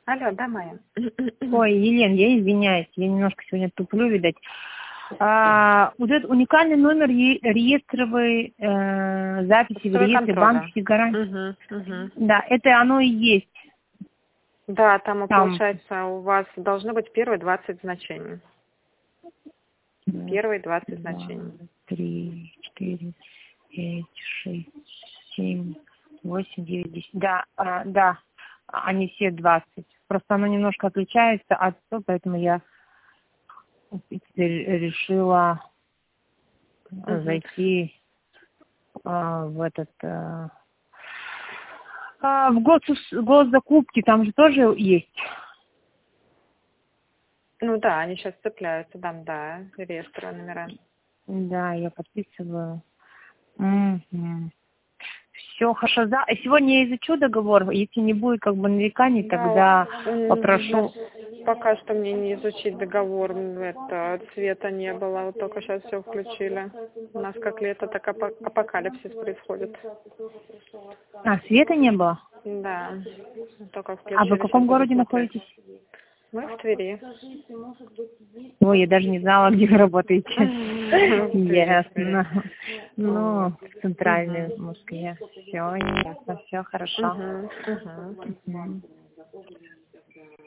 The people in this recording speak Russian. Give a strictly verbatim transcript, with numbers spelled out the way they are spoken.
Алло, да, Майя? Ой, Елена, я извиняюсь, я немножко сегодня туплю, видать. А, вот этот уникальный номер ре- реестровой э, записи в реестре банковских гарантий. Угу, угу. Да, это оно и есть. Да, там, Там. получается, у вас должно быть первые двадцать значений. Первые двадцать значений. Три, четыре, пять, шесть, семь, восемь, девять, десять. Да, а, да, они все двадцать. Просто оно немножко отличается от того, поэтому я теперь решила Угу. зайти а, в этот а, а, в гос, госзакупки, там же тоже есть. Ну да, они сейчас цепляются, там, да, реестровые номера. Да, я подписываю. Угу. Все хорошо. Да, сегодня я изучу договор. Если не будет как бы нареканий, Да, тогда м, попрошу. пока что мне не изучить договор, это цвета не было, вот только сейчас все включили. У нас как лето, так апо- апокалипсис происходит. А, света не было? Да, только включили. А вы в каком сейчас буду городе смотреть. находитесь? Мы в Твери. Ой, я даже не знала, где вы работаете. В Твери, в Твери. Ясно. Ну, Вот. в центральной Москве. Все ясно, все хорошо. Мгм, мгм. Мгм.